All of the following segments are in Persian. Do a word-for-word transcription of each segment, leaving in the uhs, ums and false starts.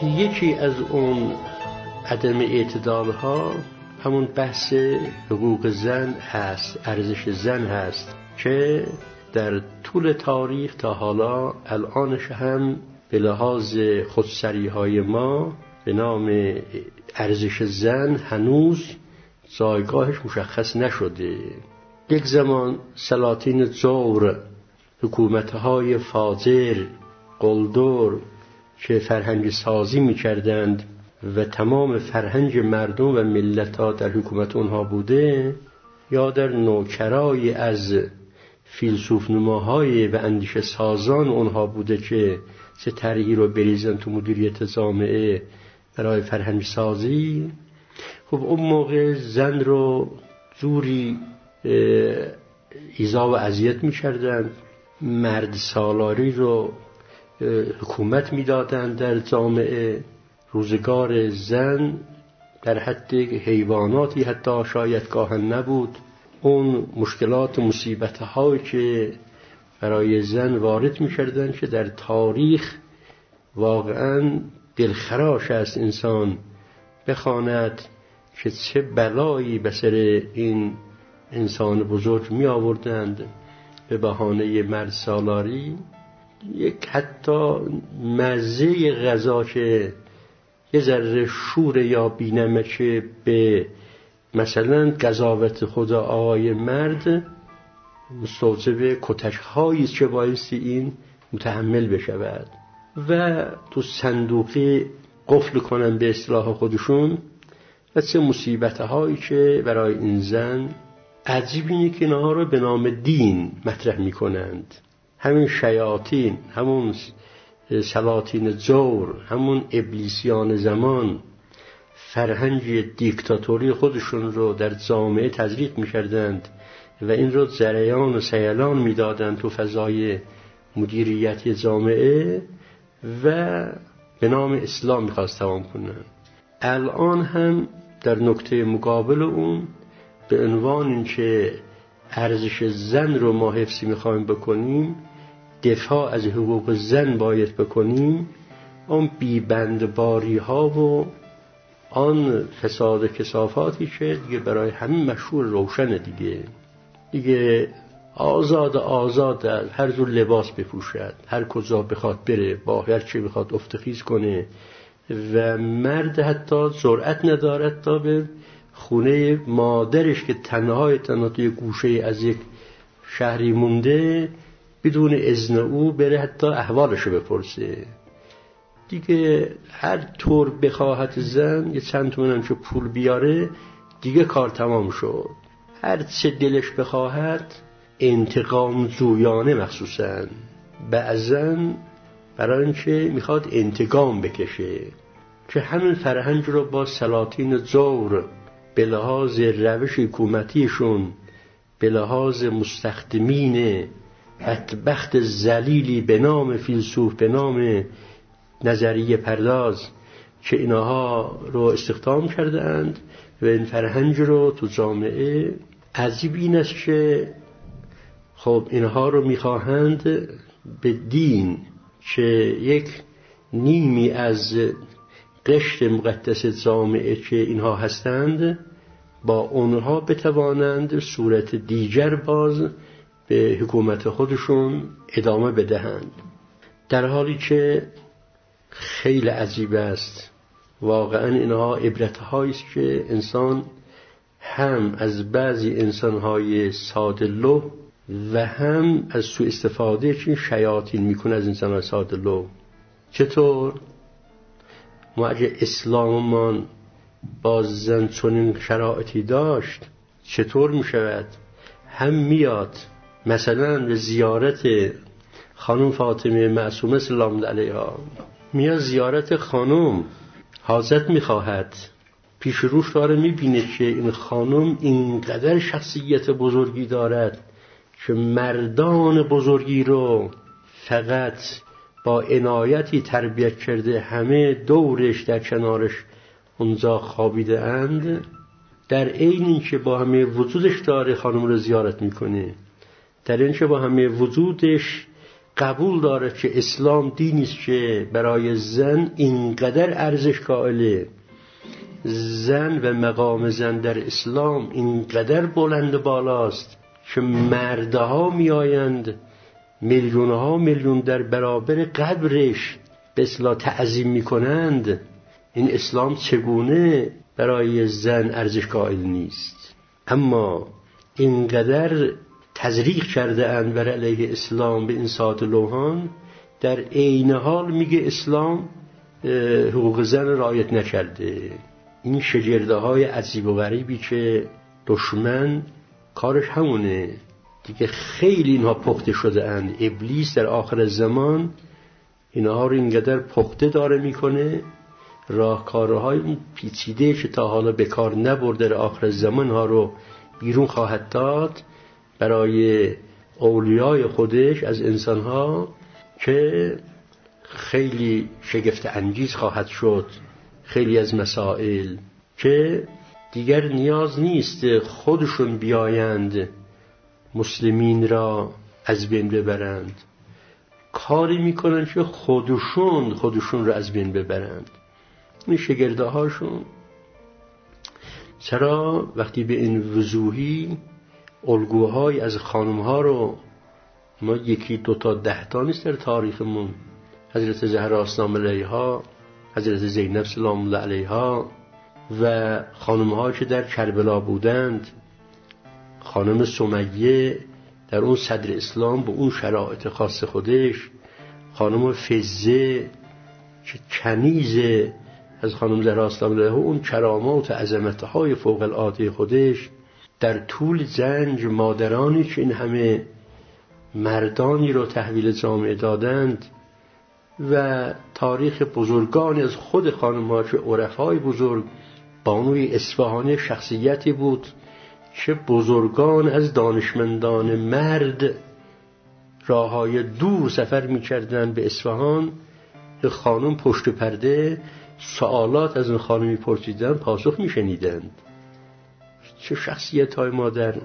یکی از اون عدم اعتدال ها همون بحث حقوق زن هست، ارزش زن هست که در طول تاریخ تا حالا الانش هم به لحاظ خودسری های ما به نام ارزش زن هنوز جایگاهش مشخص نشده. یک زمان سلاطین جور، حکومت‌های فاجر، قلدر که فرهنگ سازی می‌کردند و تمام فرهنگ مردم و ملت‌ها در حکومت اونها بوده، یا در نوکرای از فیلسوف نماهای و اندیشه سازان اونها بوده که چه طرحی رو بریزن تو مدیریت جامعه برای فرهنگ سازی. خب اون موقع زن رو جوری ایذا و اذیت می‌کردند، مرد سالاری رو حکومت می‌دادند در جامعه. روزگار زن در حد حیواناتی حتی شاید گاهن نبود. اون مشکلات و مصیبت‌هایی که برای زن وارد می‌کردند که در تاریخ واقعاً دلخراش است انسان بخواند که چه بلایی به سر این انسان بزرگ می آوردند به بهانه مرد سالاری. یک حتی مزه غذا که یه ذره شور یا بینمکه به مثلا قضاوت خدا آقای مرد مستوجب کتک هایی که بایستی این متحمل بشود و تو صندوقی قفل کنن به اصطلاح خودشون. و چه مصیبت هایی که برای این زن. عجیب اینه که اینها رو به نام دین مطرح می کنند. همین شیاطین، همون سلاطین جور، همون ابلیسیان زمان فرهنگ دیکتاتوری خودشون رو در جامعه تزریق می کردند و این رو جریان و سیلان می دادند تو فضای مدیریتی جامعه و به نام اسلام می خواست تمام کنند. الان هم در نکته مقابل اون به عنوان این که ارزش زن رو ما حفظی میخوایم بکنیم، دفاع از حقوق زن باید بکنیم، اون بیبندباری ها و آن فساد و کثافاتی که دیگه برای همین مشهور روشن دیگه دیگه آزاد آزاد هر جور لباس بپوشد، هر کجا بخواد بره، با هر چی بخواد افتخیز کنه و مرد حتی جرأت ندارد تا به خونه مادرش که تنهای تنها توی گوشه از یک شهری مونده بدون اذن او بره حتی احوالشو بپرسه. دیگه هر طور بخواهد زن یه چند تومن هم که پول بیاره دیگه کار تمام شد. هر چه دلش بخواهد انتقام جویانه مخصوصاً بعضن برای اینکه میخواد انتقام بکشه که همین فرهنگ رو با سلاطین جور به لحاظ روش حکومتیشون، به لحاظ مستخدمین بدبخت ذلیلی به نام فیلسوف، به نام نظریه پرداز که اینها رو استخدام کردند و این فرهنگ رو تو جامعه. عجیب این است که خب اینها رو میخواهند به دین که یک نیمی از قشر مقدس جامعه که اینها هستند با اونها بتوانند صورت دیگر باز به حکومت خودشون ادامه بدهند، در حالی که خیلی عجیب است. واقعا اینها عبرت‌هایی است که انسان هم از بعضی انسان‌های ساده‌لوح و هم از سوء استفاده که شیاطین میکنه از انسان‌های ساده‌لوح. چطور ما اگه اسلاممان باز زن چنین شرایطی داشت چطور میشود؟ هم میاد مثلا به زیارت خانم فاطمه معصومه سلام الله علیها، میاد زیارت خانم، حاجت میخواهد، پیش روش داره میبینه که این خانم اینقدر شخصیت بزرگی دارد که مردان بزرگی رو فقط با عنایتی تربیت کرده، همه دورش در کنارش اونجا خوابیده اند. در عین این که با همه وجودش داره خانم رو زیارت میکنه، در این که با همه وجودش قبول داره که اسلام دینی است که برای زن اینقدر ارزش قائله، زن و مقام زن در اسلام اینقدر بلند و بالاست که مردها میآیند میلیون ها میلیون در برابر قبرش به اصطلاح تعظیم میکنند. این اسلام چگونه برای زن ارزش قائل نیست؟ اما اینقدر تزریق کرده اند بر علیه اسلام به این ساعت لوحان، در عین حال میگه اسلام حقوق زن رعایت نکرده. این شگرده های عجیب و غریبی که دشمن کارش همونه دیگه، خیلی اینها پخته شده اند. ابلیس در آخر زمان اینها رو اینقدر پخته داره میکنه، راهکارهای اون پیچیده که تا حالا به کار نبرده در آخر زمان ها رو بیرون خواهد داد برای اولیای خودش از انسانها، که خیلی شگفت انگیز خواهد شد. خیلی از مسائل که دیگر نیاز نیست خودشون بیایند مسلمین را از بین ببرند، کاری میکنن که خودشون خودشون را از بین ببرند. این شگرده هاشون چرا وقتی به این وضوحی الگوهای از خانم ها رو ما یکی دو تا ده تا نیست در تاریخمون، حضرت زهرا سلام علیها، حضرت زینب سلام الله علیها و خانم ها که در کربلا بودند، خانم سمیه در اون صدر اسلام با اون شرایط خاص خودش، خانم فزه که کنیز از خانم زهرا سلام علیها اون کرامات و عظمت‌های فوق العاده خودش، در طول زنج مادرانی که این همه مردانی رو تحویل جامعه دادند و تاریخ بزرگانی از خود خانم ها که عرفای بزرگ، بانوی اصفهانی شخصیتی بود که بزرگان از دانشمندان مرد راههای دور سفر می کردن به اصفهان. خانم پشت پرده سوالات از اون خانم می پرسیدن، پاسخ می شنیدن. چه شخصیت های مادر.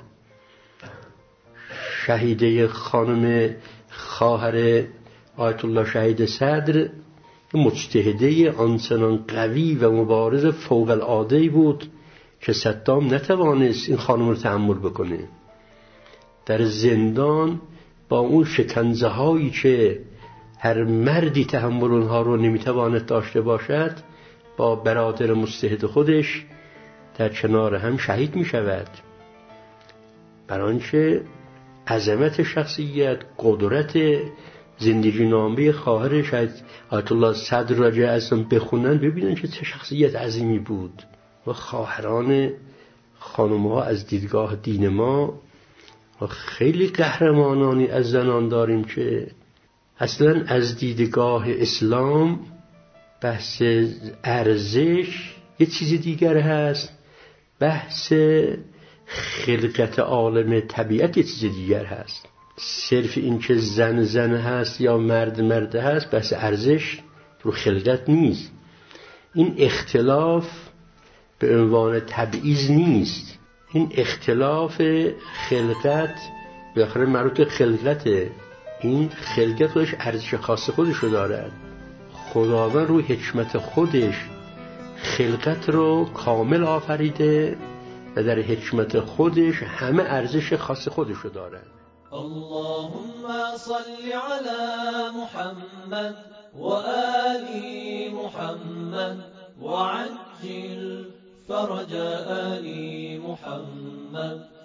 شهیده خانم خواهر آیت الله شهید صدر مجتهده آنچنان قوی و مبارز فوق العاده بود که صدام نتوانست این خانم رو تحمل بکنه. در زندان با اون شکنجه هایی که هر مردی تحمل اونها رو نمیتواند داشته باشد، با برادر مجتهد خودش در کنار هم شهید می شود. برای آنچه عظمت شخصیت، قدرت زندگی نامه خواهر شاید آیت الله صدر راجع ازم بخونن، ببینن که چه شخصیت عظیمی بود. و خواهران خانم‌ها از دیدگاه دین ما و خیلی قهرمانانی از زنان داریم که اصلا از دیدگاه اسلام بحث ارزش یه چیز دیگر هست، بحث خلقت عالم طبیعت یه چیز دیگر هست. صرف این که زن زن هست یا مرد مرد هست بحث ارزش رو خلقت نیست. این اختلاف به عنوان تبعیض نیست، این اختلاف خلقت به آخر مربوط خلقته. این خلقت خودش ارزش خاص خودش رو دارد. خداوند روی حکمت خودش خلقت رو کامل آفریده و در حکمت خودش همه ارزش خاص خودش رو دارد. اللهم صل على محمد وآل محمد وعجل فرج آل محمد